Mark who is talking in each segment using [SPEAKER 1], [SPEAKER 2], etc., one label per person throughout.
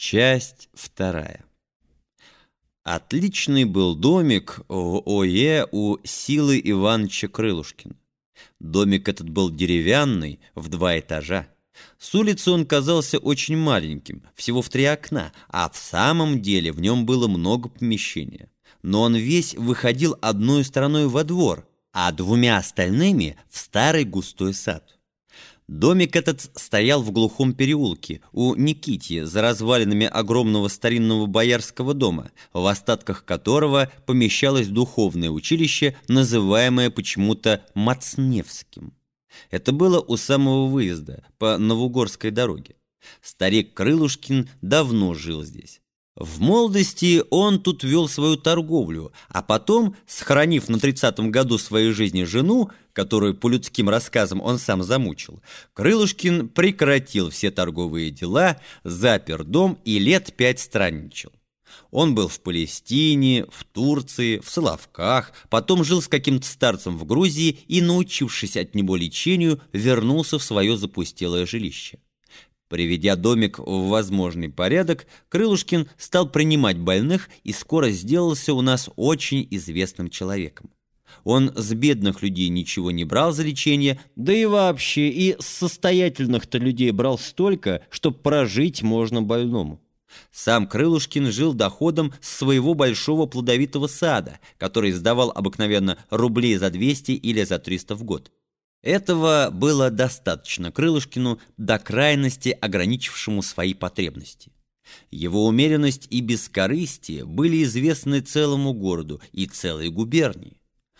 [SPEAKER 1] Часть вторая. Отличный был домик в ОЕ у Силы Ивановича Крылушкина. Домик этот был деревянный, в 2 этажа. С улицы он казался очень маленьким, всего в 3 окна, а в самом деле в нем было много помещения. Но он весь выходил одной стороной во двор, а 2 остальными в старый густой сад. Домик этот стоял в глухом переулке у Никитьи за развалинами огромного старинного боярского дома, в остатках которого помещалось духовное училище, называемое почему-то Мацневским. Это было у самого выезда по Новогорской дороге. Старик Крылушкин давно жил здесь. В молодости он тут вел свою торговлю, а потом, схоронив на 30-м году своей жизни жену, которую по людским рассказам он сам замучил, Крылушкин прекратил все торговые дела, запер дом и лет 5 странничал. Он был в Палестине, в Турции, в Соловках, потом жил с каким-то старцем в Грузии и, научившись от него лечению, вернулся в свое запустелое жилище. Приведя домик в возможный порядок, Крылушкин стал принимать больных и скоро сделался у нас очень известным человеком. Он с бедных людей ничего не брал за лечение, да и вообще и с состоятельных-то людей брал столько, чтоб прожить можно больному. Сам Крылушкин жил доходом с своего большого плодовитого сада, который сдавал обыкновенно рублей за 200 или за 300 в год. Этого было достаточно Крылушкину, до крайности ограничившему свои потребности. Его умеренность и бескорыстие были известны целому городу и целой губернии.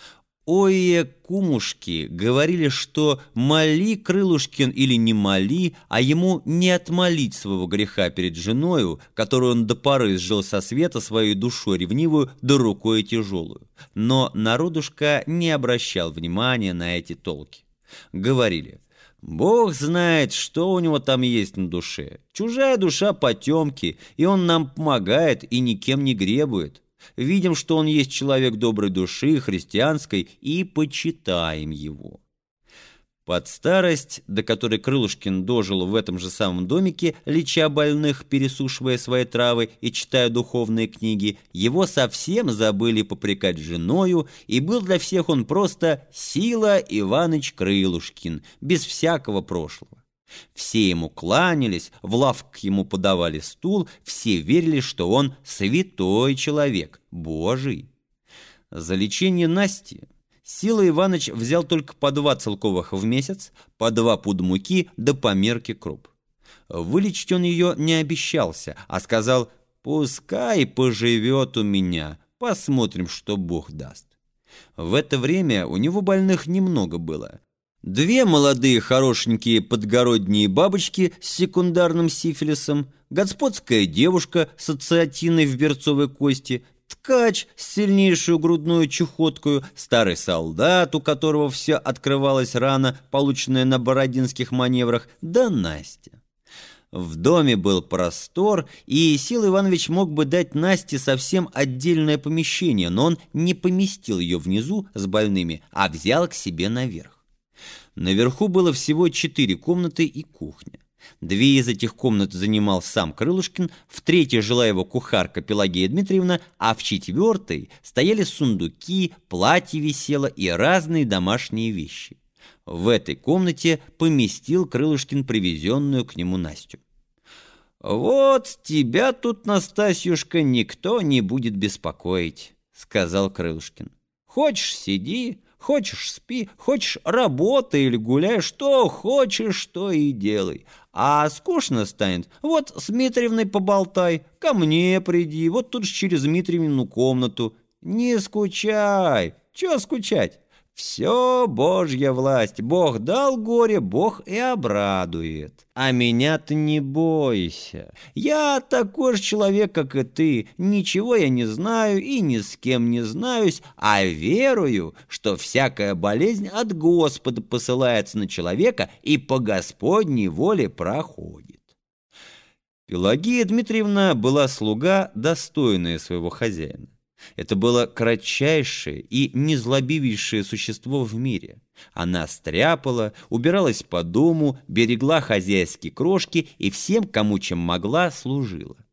[SPEAKER 1] Кумушки говорили, что моли Крылушкин или не моли, а ему не отмолить своего греха перед женою, которую он до поры сжил со света своей душой ревнивую да рукой тяжелую. Но народушка не обращал внимания на эти толки. Говорили: «Бог знает, что у него там есть на душе. Чужая душа потемки, и он нам помогает и никем не гребует. Видим, что он есть человек доброй души, христианской, и почитаем его». Под старость, до которой Крылушкин дожил в этом же самом домике, леча больных, пересушивая свои травы и читая духовные книги, его совсем забыли попрекать женою, и был для всех он просто Сила Иваныч Крылушкин, без всякого прошлого. Все ему кланялись, в лавках ему подавали стул, все верили, что он святой человек, Божий. За лечение Насти Сила Иваныч взял только по 2 целковых в месяц, по 2 пуда муки да по мерке круп. Вылечить он ее не обещался, а сказал: «Пускай поживет у меня, посмотрим, что Бог даст». В это время у него больных немного было. 2 молодые хорошенькие подгородние бабочки с секундарным сифилисом, господская девушка с ациатиной в берцовой кости, ткач с сильнейшую грудную чехоткою, старый солдат, у которого все открывалось рана, полученная на бородинских маневрах, да Настя. В доме был простор, и Сила Иванович мог бы дать Насте совсем отдельное помещение, но он не поместил ее внизу с больными, а взял к себе наверх. Наверху было всего 4 комнаты и кухня. 2 из этих комнат занимал сам Крылушкин, в 3-й жила его кухарка Пелагея Дмитриевна, а в 4-й стояли сундуки, платье висело и разные домашние вещи. В этой комнате поместил Крылушкин привезенную к нему Настю. «Вот тебя тут, Настасьюшка, никто не будет беспокоить», — сказал Крылушкин. «Хочешь — сиди, хочешь — спи, хочешь — работай или гуляй, что хочешь, то и делай. А скучно станет, вот с Дмитриевной поболтай, ко мне приди, вот тут же через Дмитриевну комнату. Не скучай, чего скучать? Все Божья власть, Бог дал горе, Бог и обрадует. А меня ты не бойся, я такой же человек, как и ты, ничего я не знаю и ни с кем не знаюсь, а верую, что всякая болезнь от Господа посылается на человека и по Господней воле проходит». Пелагея Дмитриевна была слуга, достойная своего хозяина. Это было кратчайшее и незлобивейшее существо в мире. Она стряпала, убиралась по дому, берегла хозяйские крошки и всем, кому чем могла, служила.